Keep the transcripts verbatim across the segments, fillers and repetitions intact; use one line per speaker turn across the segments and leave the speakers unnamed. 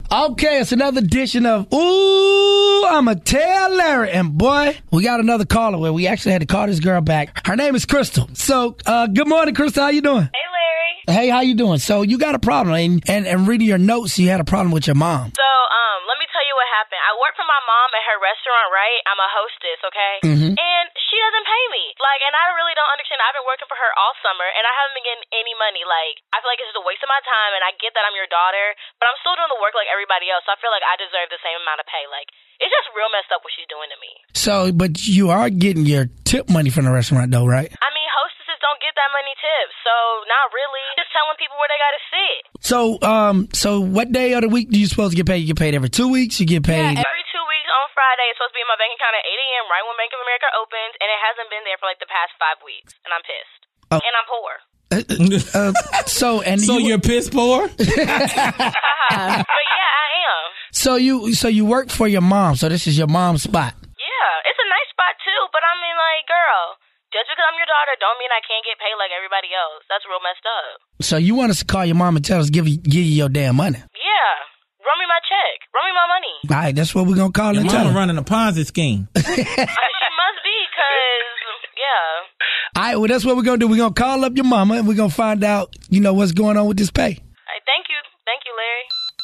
Okay, it's another edition of Ooh, I'ma Tell Larry. And boy, we got another caller where we actually had to call this girl back. Her name is Crystal. So, uh, good morning, Crystal. How you doing?
Hey, Larry.
Hey, how you doing? So, you got a problem, and, and, and reading your notes, you had a problem with your mom.
So, um, let me tell you what happened. I work for my mom at her restaurant, right? I'm a hostess, okay?
Mm-hmm.
And she doesn't pay me. Like, and I really don't understand. I've been working for her all summer, and I haven't been getting any money. Like, I feel like it's just a waste of my time, and I get that I'm your daughter, but I'm still doing the work like everybody else, so I feel like I deserve the same amount of pay. Like, it's just real messed up what she's doing to me.
So, but you are getting your tip money from the restaurant, though, right?
I mean, hostesses don't get that many tips, so not really. Just telling people where they gotta sit.
So, um, so what day of the week do you supposed to get paid? You get paid every two weeks? You get paid?
Yeah, every two weeks on Friday. It's supposed to be in my bank account at eight a.m. right when Bank of America opens, and it hasn't been there for like the past five weeks, and I'm pissed.
Oh.
And I'm poor.
uh, so, and
So
you,
you're piss poor?
But yeah, I am.
So you, so you work for your mom. So this is your mom's spot.
Yeah, it's a nice spot too, but I mean, like, girl, just because I'm your daughter don't mean I can't get paid like everybody else. That's real messed up.
So you want us to call your mom and tell us give you, give you your damn money?
Yeah. Run me my check. Run me my money.
All right, that's what we're going to call
Your
and tell
mama
her.
running a Ponzi scheme.
Uh, she must be, because, yeah.
All right, well, that's what we're going to do. We're going to call up your mama, and we're going to find out, you know, what's going on with this pay.
All right, thank you. Thank you, Larry.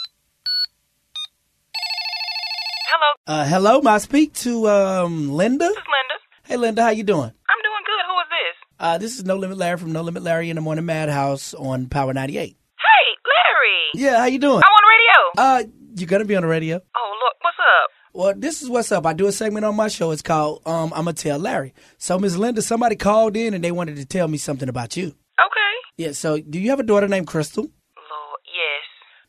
Hello,
Uh, hello, may I speak to um, Linda?
this is Linda.
Hey, Linda, how you doing?
I'm doing good. Who is this?
Uh, this is No Limit Larry from No Limit Larry in the Morning Madhouse on Power ninety-eight.
Hey, Larry.
Yeah, how you doing?
I'm on the radio.
Uh, you're going to be on the radio.
Oh, look, what's up?
Well, this is what's up. I do a segment on my show. It's called um, I'ma Tell Larry. So, Miss Linda, somebody called in and they wanted to tell me something about you.
Okay.
Yeah, so do you have a daughter named Crystal?
Lord, yes.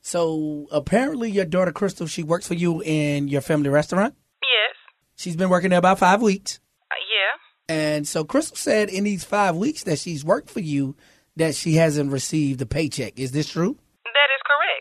So, apparently your daughter Crystal, she works for you in your family restaurant.
Yes.
She's been working there about five weeks.
Uh, yeah.
And so Crystal said in these five weeks that she's worked for you that she hasn't received a paycheck. Is this true?
That is correct.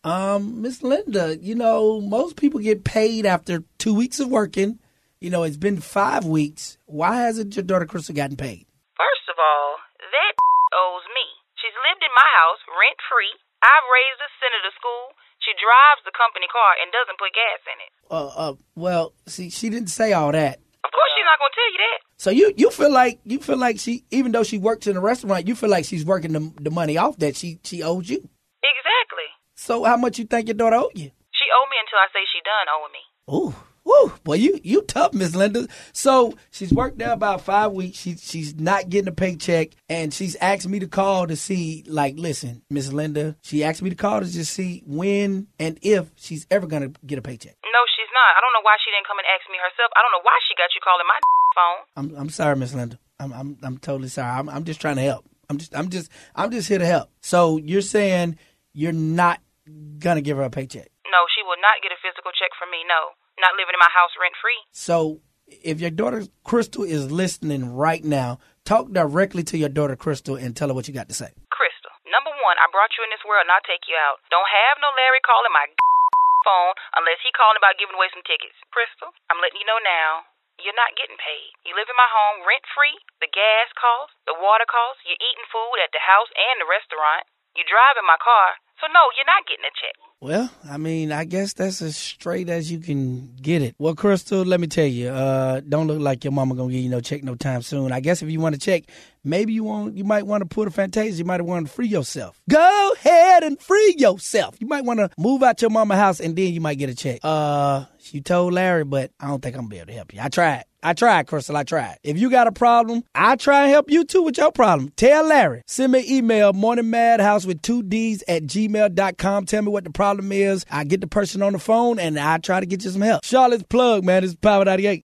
Um, Miss Linda, you know, most people get paid after two weeks of working. You know, it's been five weeks. Why hasn't your daughter Crystal gotten paid?
First of all, that owes me. She's lived in my house rent-free. I've raised her, sent her to school. She drives the company car and doesn't put gas in it.
Uh, uh, well, see, she didn't say all that.
Of course she's not going to tell you that.
So you, you feel like you feel like she, even though she works in a restaurant, you feel like she's working the, the money off that she she owes you.
Exactly.
So how much you think your daughter owed you?
She owed me until I say she done owing me.
Ooh, woo, boy, you you tough, Miss Linda. So she's worked there about five weeks. She she's not getting a paycheck, and she's asked me to call to see, like, listen, Miss Linda. She asked me to call to just see when and if she's ever gonna get a paycheck.
No, she's not. I don't know why she didn't come and ask me herself. I don't know why she got you calling my phone.
I'm I'm sorry, Miss Linda. I'm I'm I'm totally sorry. I'm I'm just trying to help. I'm just I'm just I'm just here to help. So you're saying you're not gonna give her a paycheck?
No, she will not get a physical check from me. No, not living in my house rent-free.
So if your daughter Crystal is listening right now, talk directly to your daughter Crystal and tell her what you got to say.
Crystal, number one, I brought you in this world and I'll take you out. Don't have no Larry calling my phone unless he calling about giving away some tickets. Crystal, I'm letting you know now, you're not getting paid. You live in my home rent-free, the gas costs, the water costs, you're eating food at the house and the restaurant, you drive in my car, so no, you're not getting a check.
Well, I mean, I guess that's as straight as you can get it. Well, Crystal, let me tell you, uh, don't look like your mama gonna give you no check no time soon. I guess if you want to check, maybe you want, you might want to put a Fantasia. You might want to free yourself. Go ahead and free yourself. You might want to move out your mama house and then you might get a check. Uh, you told Larry, but I don't think I'm gonna be able to help you. I tried. I tried, Crystal. I tried. If you got a problem, I try and help you too with your problem. Tell Larry. Send me an email, morningmadhouse with two D's at gmail dot com. Tell me what the problem is. I get the person on the phone and I try to get you some help. Charlotte's plug, man. This is Power ninety-eight.